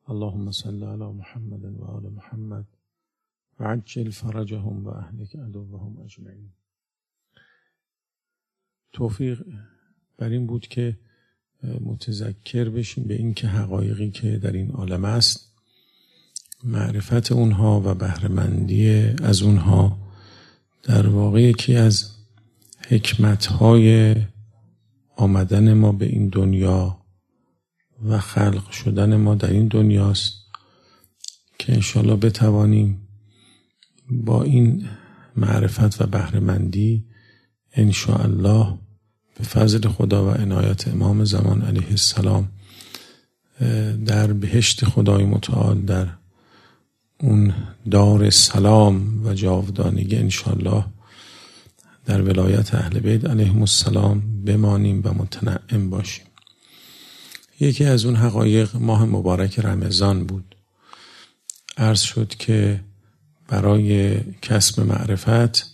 اللهم صل علی محمد و آل محمد و عجل فرجهم و اهلک عدوهم اجمعین. توفیق بر این بود که متذکر بشیم به این که حقایقی که در این عالم است، معرفت اونها و بهره‌مندی از اونها در واقع یکی از حکمت‌های آمدن ما به این دنیا و خلق شدن ما در این دنیاست که انشالله بتوانیم با این معرفت و بهره‌مندی انشاءالله به فضل خدا و عنایت امام زمان علیه السلام در بهشت خدای متعال در اون دار سلام و جاودانگی انشاءالله در ولایت اهل بیت علیهم السلام بمانیم و متنعم باشیم. یکی از اون حقایق ماه مبارک رمضان بود. عرض شد که برای کسب معرفت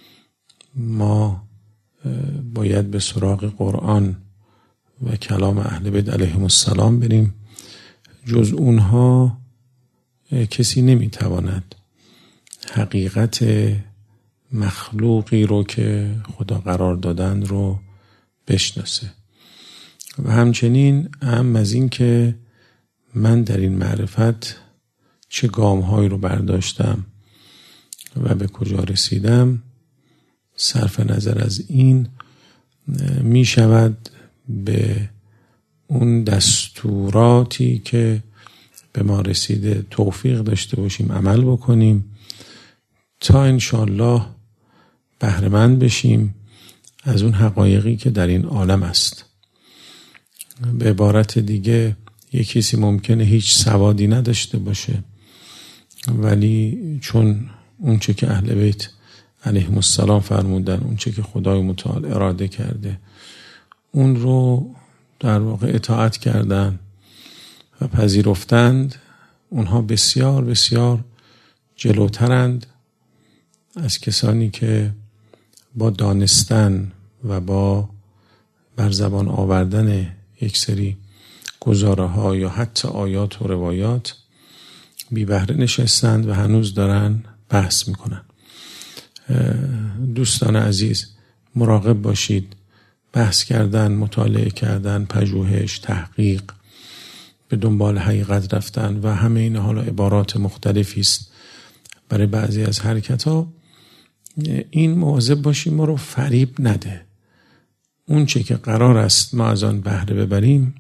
ما باید به سراغ قرآن و کلام اهل بیت علیهم السلام بریم. جز اونها کسی نمیتواند حقیقت مخلوقی رو که خدا قرار دادن رو بشناسه. و همچنین هم از این که من در این معرفت چه گام‌هایی رو برداشتم و به کجا رسیدم، صرف نظر از این می شود به اون دستوراتی که به ما رسیده توفیق داشته باشیم عمل بکنیم تا انشاءالله بهره‌مند بشیم از اون حقایقی که در این عالم است. به عبارت دیگه یک کسی ممکنه هیچ سوادی نداشته باشه، ولی چون اون چه که اهل بیت علیهم السلام فرمودن، اون چه که خدای متعال اراده کرده، اون رو در واقع اطاعت کردن و پذیرفتند، اونها بسیار بسیار جلوترند از کسانی که با دانستن و با بر زبان آوردن یک سری گزاره ها یا حتی آیات و روایات بی بهره نشستند و هنوز دارن بحث میکنن. دوستان عزیز، مراقب باشید. بحث کردن، مطالعه کردن، پژوهش، تحقیق، به دنبال حقیقت رفتن و همه این حالا عبارات مختلفی است برای بعضی از حرکت ها. این مواظب باشیم ما رو فریب نده. اون چه که قرار است ما از آن بهره ببریم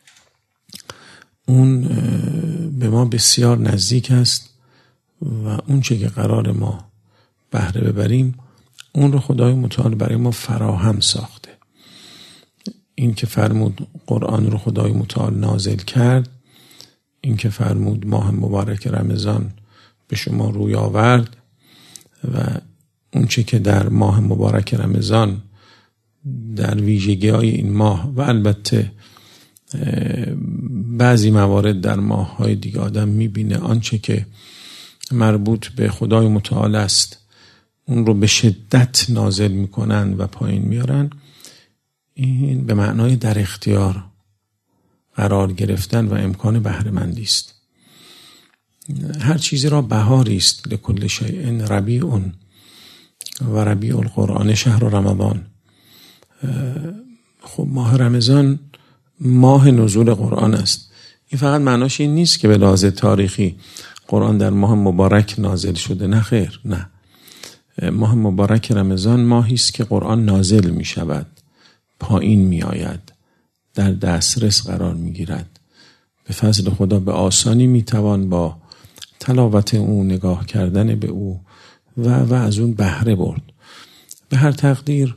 اون به ما بسیار نزدیک است و اون چه که قرار ما بهره ببریم اون رو خدای متعال برای ما فراهم ساخته. این که فرمود قرآن رو خدای متعال نازل کرد، این که فرمود ماه مبارک رمضان به شما روی آورد و اون چه که در ماه مبارک رمضان در ویژگی‌های این ماه و البته بعضی موارد در ماه‌های دیگه آدم می‌بینه آنچه که مربوط به خدای متعال است اون رو به شدت نازل می‌کنن و پایین میارن. این به معنای در اختیار قرار گرفتن و امکان بهره‌مندی است. هر چیزی را بهاری است. لکل شیء ربیع و ربیع القرآن شهر رمضان. خب ماه رمضان ماه نزول قرآن است. این فقط معناش این نیست که به لحاظ تاریخی قرآن در ماه مبارک نازل شده. نه خیر، نه. ماه مبارک رمضان ماهی است که قرآن نازل می شود، پایین می آید، در دسترس قرار می گیرد. به فضل خدا به آسانی می توان با تلاوت او، نگاه کردن به او و از اون بهره برد. به هر تقدیر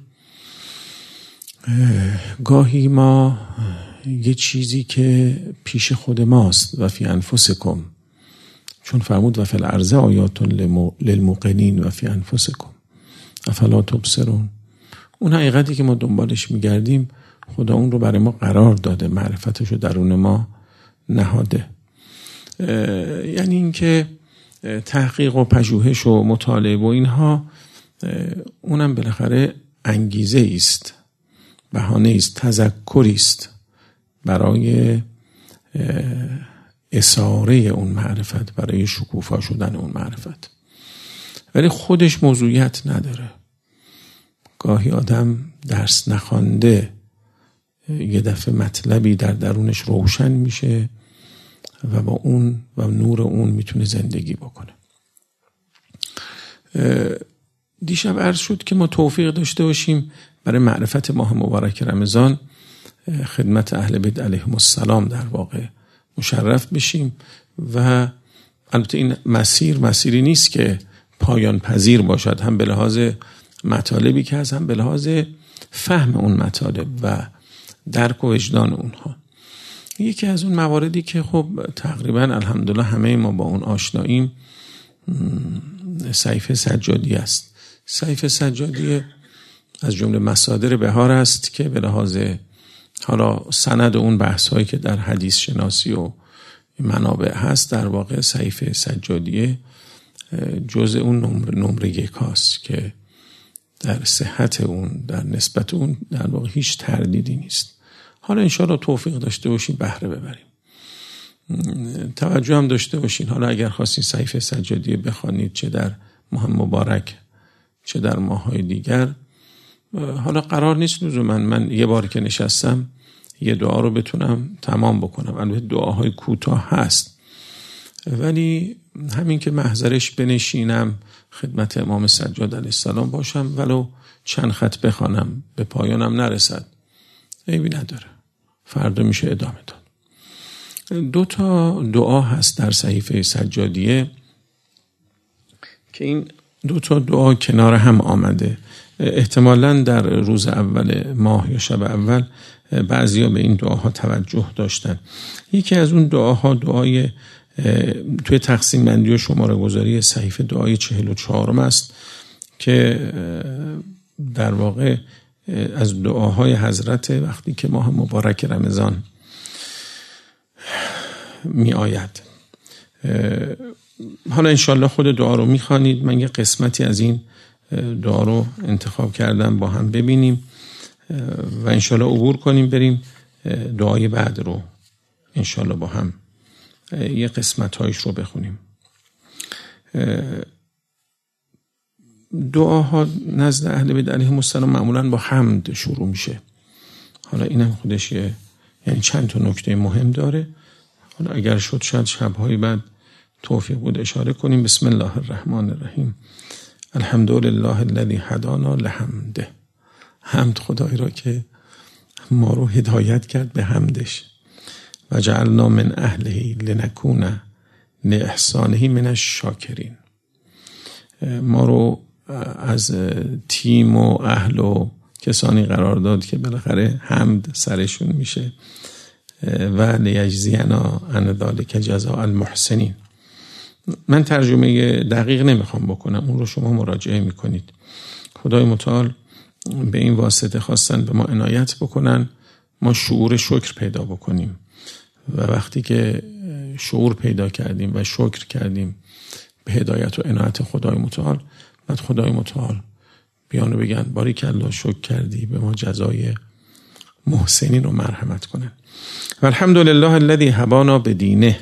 گاهی ما یه چیزی که پیش خود ماست و فی انفسکم، چون فرمود و فی الارض آیات للموقنین و فی انفسکم افلا تبصرون، اون حقیقتی که ما دنبالش میگردیم خدا اون رو برای ما قرار داده، معرفتش رو درون ما نهاده. یعنی این که تحقیق و پژوهش و مطالعه و اینها اونم بالاخره انگیزه است، بهانه است، تذکری است برای اثاره اون معرفت، برای شکوفا شدن اون معرفت. ولی خودش موضوعیت نداره. گاهی آدم درس نخوانده یه دفعه مطلبی در درونش روشن میشه و با اون و نور اون میتونه زندگی بکنه. دیشب عرض شد که ما توفیق داشته باشیم برای معرفت ماه مبارک رمضان خدمت اهل بیت علیهم السلام در واقع مشرف بشیم و البته این مسیری نیست که پایان پذیر باشد، هم به لحاظ مطالبی که هست، هم به لحاظ فهم اون مطالب و درک و وجدان اونها. یکی از اون مواردی که خب تقریبا الحمدلله همه ما با اون آشناییم صحیفه سجادی است. صحیفه سجادی از جمله مصادر بهار است که به لحاظ حالا سند اون بحث هایی که در حدیث شناسی و منابع هست، در واقع صحیفه سجادی جزء اون نمره 1 هست که در صحت اون، در نسبت اون در واقع هیچ تردیدی نیست. حالا انشاءالله توفیق داشته باشیم بهره ببریم. توجه هم داشته باشین، حالا اگر خواستین صحیفه سجادی بخوانید چه در ماه مبارک چه در ماه‌های دیگر، حالا قرار نیست لزوما من یه بار که نشستم یه دعا رو بتونم تمام بکنم. البته دعاهای کوتاه هست، ولی همین که محضرش بنشینم خدمت امام سجاد علیه السلام باشم ولو چند خط بخوانم به پایانم نرسد عیبی نداره، فردا میشه ادامه داد. 2 تا دعا هست در صحیفه سجادیه که این 2 تا دعا کنار هم آمده. احتمالاً در روز اول ماه یا شب اول بعضیا به این دعاها توجه داشتن. یکی از اون دعاها دعای توی تقسیم بندی و شماره گذاری صحیفه دعای 44 است که در واقع از دعاهای حضرت وقتی که ماه مبارک رمضان می آید. حالا انشالله خود دعا رو می خوانید. من یه قسمتی از این دعا رو انتخاب کردم با هم ببینیم و انشالله عبور کنیم بریم دعای بعد رو انشالله با هم یه قسمت هایش رو بخونیم. دعاها نزد اهل بیت علیهم السلام معمولاً با حمد شروع میشه. حالا اینم خودش یعنی چند تا نکته مهم داره. حالا اگر شد شاید شب‌های بعد توفیق بود اشاره کنیم. بسم الله الرحمن الرحیم. الحمد لله الذی هدانا لحمده. حمد خدای را که ما رو هدایت کرد به حمدش. و جعلنا من اهله لنکون لاحسانه من الشاکرین. ما رو از تیم و اهل و کسانی قرار داد که بالاخره حمد سرشون میشه. و لیجزینا عن ذلک جزاء المحسنین. من ترجمه دقیق نمیخوام بکنم، اون رو شما مراجعه میکنید. خدای متعال به این واسطه خواستن به ما عنایت بکنن ما شعور شکر پیدا بکنیم و وقتی که شعور پیدا کردیم و شکر کردیم به هدایت و عنایت خدای متعال، بعد خدای متعال بیانو بگن باریکالله شکر کردی، به ما جزای محسنین رو مرحمت کنن. و الحمد لله الذی هبانا بدینه.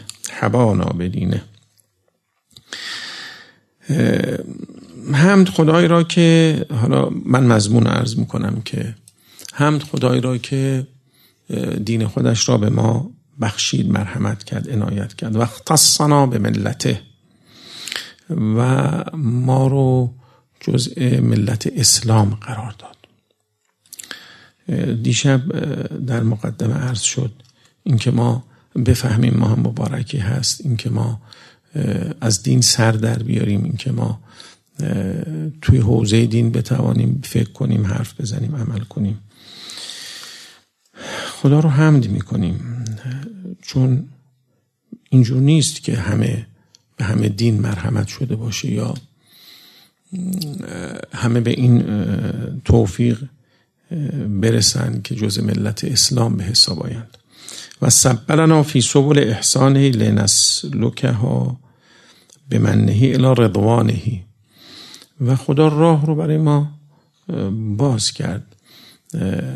حمد خدای را که، حالا من مضمون عرض میکنم که حمد خدای را که دین خودش را به ما بخشید، مرحمت کرد، عنایت کرد و اختصنا به ملته و ما رو جزء ملت اسلام قرار داد. دیشب در مقدمه عرض شد اینکه ما بفهمیم ماه مبارکی هست، اینکه ما از دین سر در بیاریم، اینکه ما توی حوزه دین بتوانیم فکر کنیم، حرف بزنیم، عمل کنیم. خدا رو حمد میکنیم چون اینجور نیست که همه به همه دین مرحمت شده باشه یا همه به این توفیق برسن که جز ملت اسلام به حساب آیند. و سبلنا فی سبل احسانه لنسلکها بمنه الی رضوانه. و خدا راه رو برای ما باز کرد،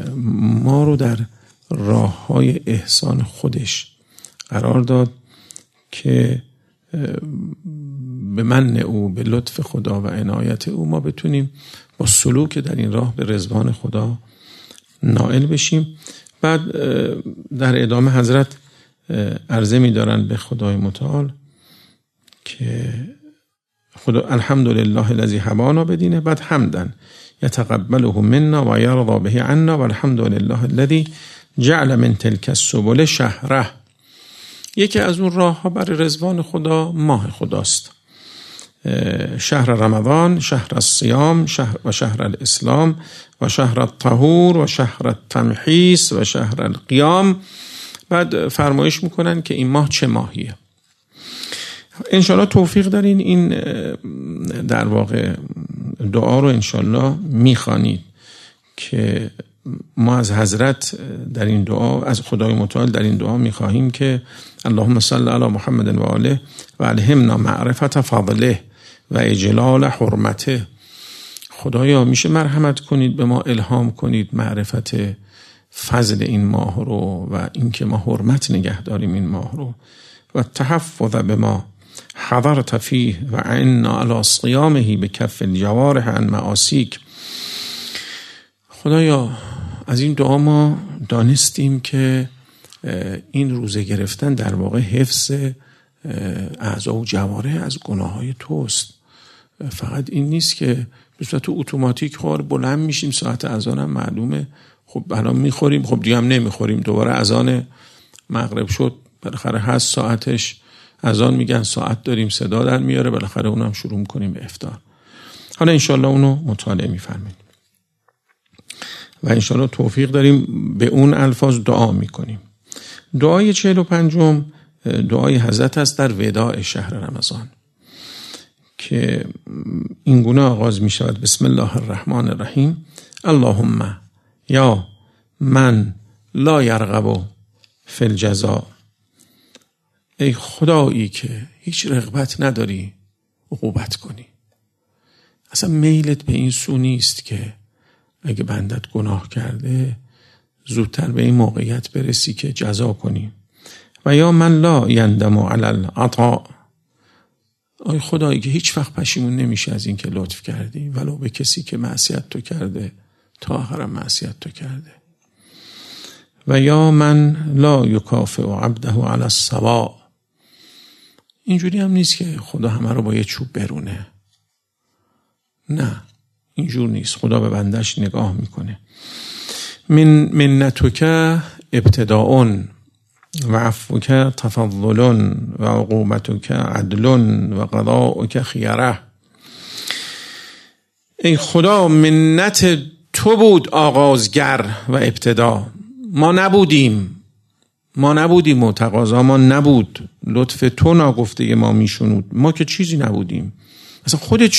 ما رو در راه های احسان خودش قرار داد که به من او، به لطف خدا و عنایت او، ما بتونیم با سلوک در این راه به رضوان خدا نائل بشیم. بعد در ادامه حضرت عرضه می دارن به خدای متعال که خدا الحمدلله الذی هدانا بدینه، بعد حمدن یتقبله منا و یرضا به عنا و الحمدلله الذی جعل من تلک السبل شهره. یکی از اون راه ها برای رضوان خدا ماه خداست، شهر رمضان، شهر الصیام، شهر الاسلام و شهر الطهور و شهر التمحیص و شهر القیام. بعد فرمایش میکنن که این ماه چه ماهیه. انشالله توفیق دارین این در واقع دعا رو انشالله میخوانید که ما از حضرت در این دعا، از خدای متعال در این دعا میخواهیم که اللهم صل علی محمد و آله و الهمنا معرفت فضله و اجلال حرمته. خدایا میشه مرحمت کنید به ما، الهام کنید معرفت فضل این ماه رو و اینکه ما حرمت نگه داریم این ماه رو، و تحفظ به ما حضرت فیه و عنا علی صیامه به کف الجوارح عن معاصیک. خدایا از این دعا ما دانستیم که این روزه گرفتن در واقع حفظ اعضا و جوارح از گناههای توست. فقط این نیست که به صورت اتوماتیک بلند میشیم ساعت اذان هم معلومه، خب الان میخوریم، خب دیگه هم نمیخوریم، دوباره اذان مغرب شد، بالاخره هست ساعتش، اذان میگن ساعت داریم، صدا در میاره، بالاخره اونم شروع کنیم به افطار. حالا انشالله اونو مطالعه میفرماییم و انشالله توفیق داریم به اون الفاظ دعا میکنیم. دعای 45 دعای حضرت است در وداع شهر رمضان که این گونه آغاز می شود: بسم الله الرحمن الرحیم اللهم یا من لا یرغب فی الجزاء. ای خدایی که هیچ رغبت نداری عقوبت کنی، اصلا میلت به این سو نیست که اگه بندت گناه کرده زودتر به این موقعیت برسی که جزا کنی. و یا من لا یندم علی العطاء. ای خدایی که هیچ وقت پشیمون نمیشه از این که لطف کردی ولو به کسی که معصیت تو کرده تا آخرم معصیت تو کرده. و یا من لا یکافئ عبده علی السواء. اینجوری هم نیست که خدا همه رو با یه چوب برونه، نه اینجور نیست. خدا به بندش نگاه میکنه. منتک ابتداء و عفوک تفضل و عقوبتک عدل و قضاؤک خیره. ای خدا منت تو بود آغازگر و ابتدا، ما نبودیم و تقاضا ما نبود، لطف تو ناگفته ما میشنود، ما که چیزی نبودیم، اصلا خودت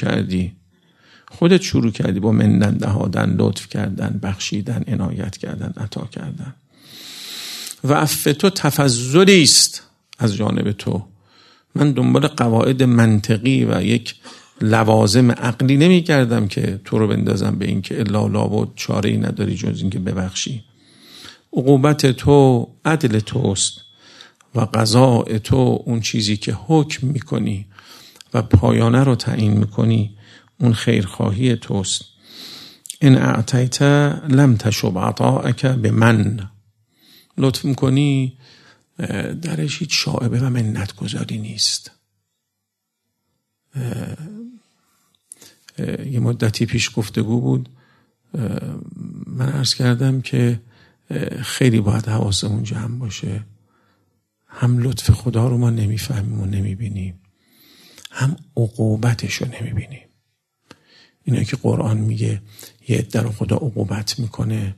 شروع کردی با منت نهادن، لطف کردن، بخشیدن، عنایت کردن، عطا کردن. و عفو تو تفضلی است از جانب تو. من دنبال قواعد منطقی و یک لوازم عقلی نمی کردم که تو رو بندازم به این که الا لابد چاره‌ای نداری جز این که ببخشی. عقوبت تو عدل توست و قضاء تو اون چیزی که حکم میکنی و پایانه رو تعیین میکنی اون خیرخواهی توست. ان اعطیت لم تشب عطاءک بمن. لطف میکنی درش هیچ شائبه و منت گذاری نیست. یه مدتی پیش گفتگو بود، من عرض کردم که خیلی باید حواسمون جمع باشه. هم لطف خدا رو ما نمیفهمیم و نمیبینیم، هم عقوبتش رو نمیبینیم. اینا که قرآن میگه یه عده رو خدا عقوبت میکنه،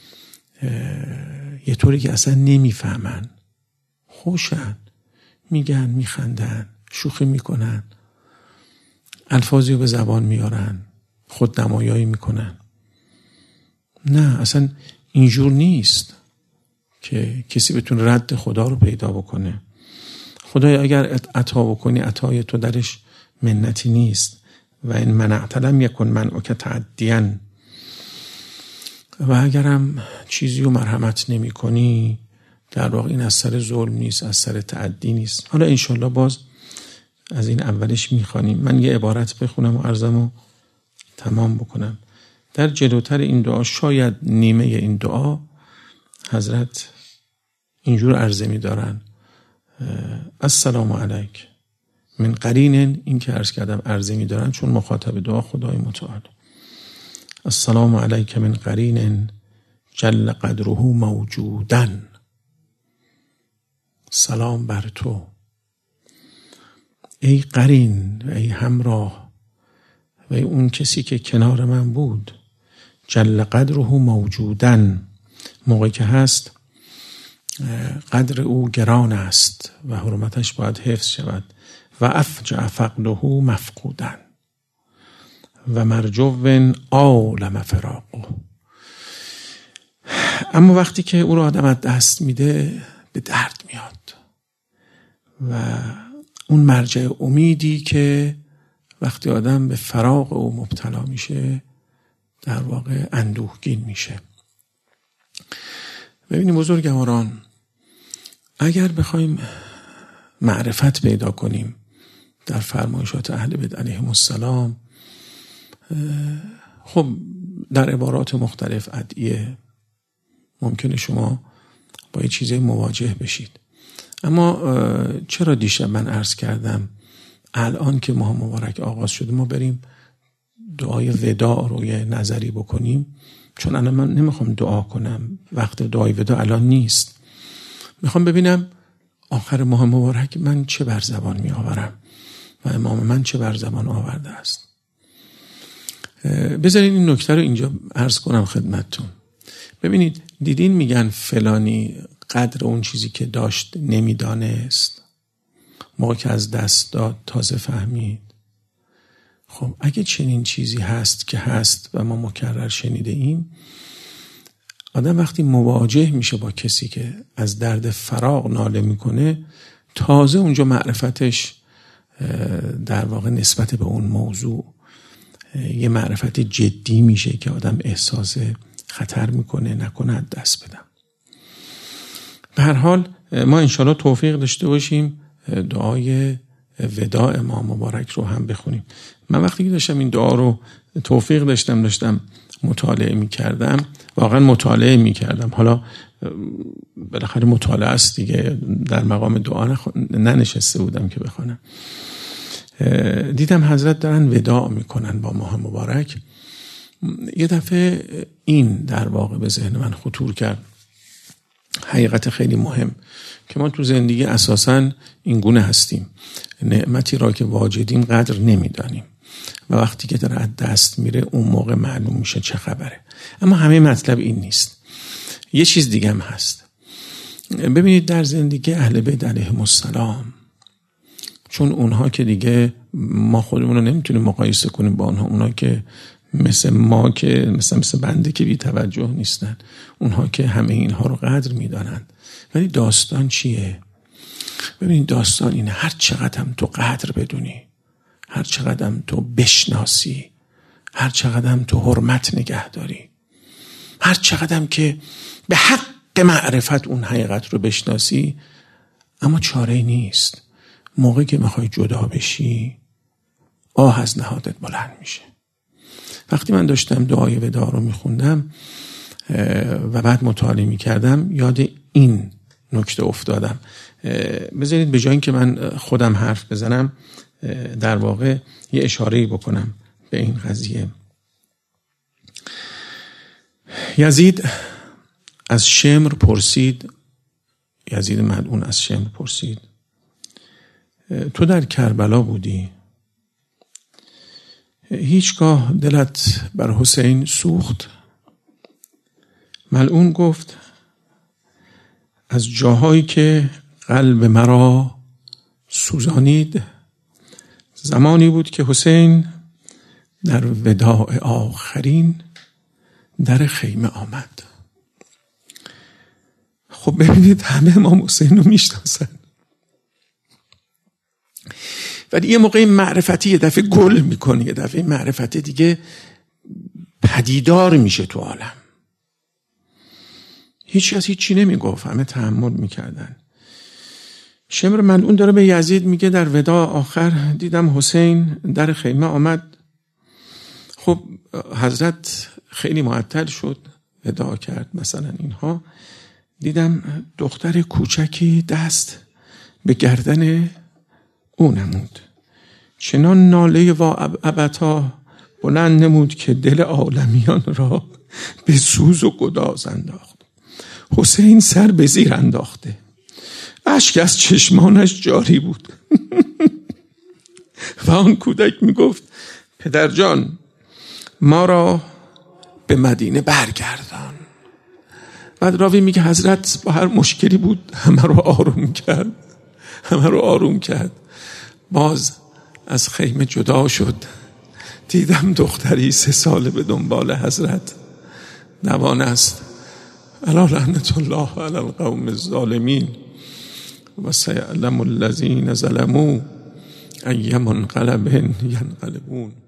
یه طوری که اصلا نمیفهمن، خوشن، میگن، میخندن، شوخی میکنن، الفاظی رو به زبان میارن، خود نمایایی میکنن. نه اصلا اینجور نیست که کسی بتونه رد خدا رو پیدا بکنه. خدای اگر عطا بکنی عطای تو درش منتی نیست. و این منعت لم یکن منعک تعدیاً. و اگرم چیزی رو مرحمت نمی کنی در واقع این از سر ظلم نیست، از سر تعدی نیست. حالا انشالله باز از این اولش میخوانیم. من یه عبارت بخونم و عرضمو تمام بکنم. در جلوتر این دعا، شاید نیمه این دعا، حضرت اینجور عرضه می‌دارن: السلام علیک من قرین. این که عرض کردم عرضه می‌دارن چون مخاطب دعا خدای متعال. السلام علیک من قرین جل قدره موجودن. سلام بر تو ای قرین، ای همراه، و ای اون کسی که کنار من بود. جل قدره موجودن، موقعی که هست قدر او گران است و حرمتش باید حفظ شود. و افجع فقده مفقودن و مرجو عالم فراقه. اما وقتی که او رو آدم از دست میده به درد میاد و اون مرجع امیدی که وقتی آدم به فراق او مبتلا میشه در واقع اندوهگین میشه. ببینید بزرگواران، اگر بخوایم معرفت پیدا کنیم در فرمایشات اهل بیت علیهم السلام، خب در عبارات مختلف ادعیه ممکنه شما با یه چیزی مواجه بشید. اما چرا دیشب من عرض کردم الان که ماه مبارک آغاز شده ما بریم دعای وداع رو یه نظری بکنیم؟ چون الان من نمیخوام دعا کنم، وقت دعای وداع الان نیست. میخوام ببینم آخر ماه مبارک من چه بر زبان می آورم و امام من چه بر زبان آورده است. بذارین این نکته رو اینجا عرض کنم خدمتتون. ببینید، دیدین میگن فلانی قدر اون چیزی که داشت نمیدانست، موقع که از دست داد تازه فهمید. خب اگه چنین چیزی هست که هست و ما مکرر شنیده ایم، آدم وقتی مواجه میشه با کسی که از درد فراق ناله میکنه، تازه اونجا معرفتش در واقع نسبت به اون موضوع یه معرفت جدی میشه که آدم احساس خطر میکنه نکنه دست بدم. به هر حال ما انشالله توفیق داشته باشیم دعای وداع امام مبارک رو هم بخونیم. من وقتی که داشتم این دعا رو توفیق داشتم مطالعه میکردم، واقعا مطالعه میکردم. حالا بالاخره مطالعه است دیگه، در مقام دعا ننشسته بودم که بخونم. دیدم حضرت دارن وداع میکنن با ماه مبارک. یه دفعه این در واقع به ذهن من خطور کرد، حقیقت خیلی مهم که ما تو زندگی اساساً این گونه هستیم، نعمتی را که واجدیم قدر نمیدانیم و وقتی که داره از دست میره اون موقع معلوم میشه چه خبره. اما همه مطلب این نیست، یه چیز دیگه هم هست. ببینید در زندگی اهل بیت علیهم السلام، چون اونها که دیگه ما خودمون رو نمیتونیم مقایسه کنیم با اونها که مثل ما که مثل بنده که بی توجه نیستن، اونها که همه اینها رو قدر میدانن. ولی داستان چیه؟ ببینید داستان اینه، هر چقدر هم تو قدر بدونی، هر چقدر هم تو بشناسی، هر چقدر هم تو حرمت نگه داری، هر چقدر هم که به حق معرفت اون حقیقت رو بشناسی، اما چاره نیست. موقعی که میخوای جدا بشی آه از نهادت بلند میشه. وقتی من داشتم دعای وداع رو میخوندم و بعد مطالعه میکردم یاد این نکته افتادم. بذارید به جای اینکه من خودم حرف بزنم در واقع یه اشاره‌ای بکنم به این قضیه. یزید از شمر پرسید، یزید ملعون از شمر پرسید تو در کربلا بودی؟ هیچگاه دلت بر حسین سوخت؟ ملعون گفت از جاهایی که قلب مرا سوزانید زمانی بود که حسین در وداع آخرین در خیمه آمد. خب ببینید همه امام حسین رو میشناسن، ولی یه موقع معرفتی یه دفعه گل میکنه، یه دفعه معرفت دیگه پدیدار میشه تو عالم. هیچ کس هیچی نمیگفت، همه تحمل میکردن. شمر ملعون داره به یزید میگه در وداع آخر دیدم حسین در خیمه آمد. خب حضرت خیلی معطل شد، وداع کرد مثلا اینها. دیدم دختر کوچکی دست به گردن او نمود، چنان ناله و ابتا بلند نمود که دل عالمیان را به سوز و گداز انداخت. حسین سر به زیر انداخته، اشک از چشمانش جاری بود و آن کودک میگفت پدر جان ما را به مدینه برگردان. بعد راوی میگه حضرت با هر مشکلی بود همه رو آروم کرد. باز از خیمه جدا شد، دیدم دختری 3 ساله به دنبال حضرت دوان است. الا لعنت الله علی القوم الظالمین و سیعلم الذین ظلموا ای منقلب ینقلبون.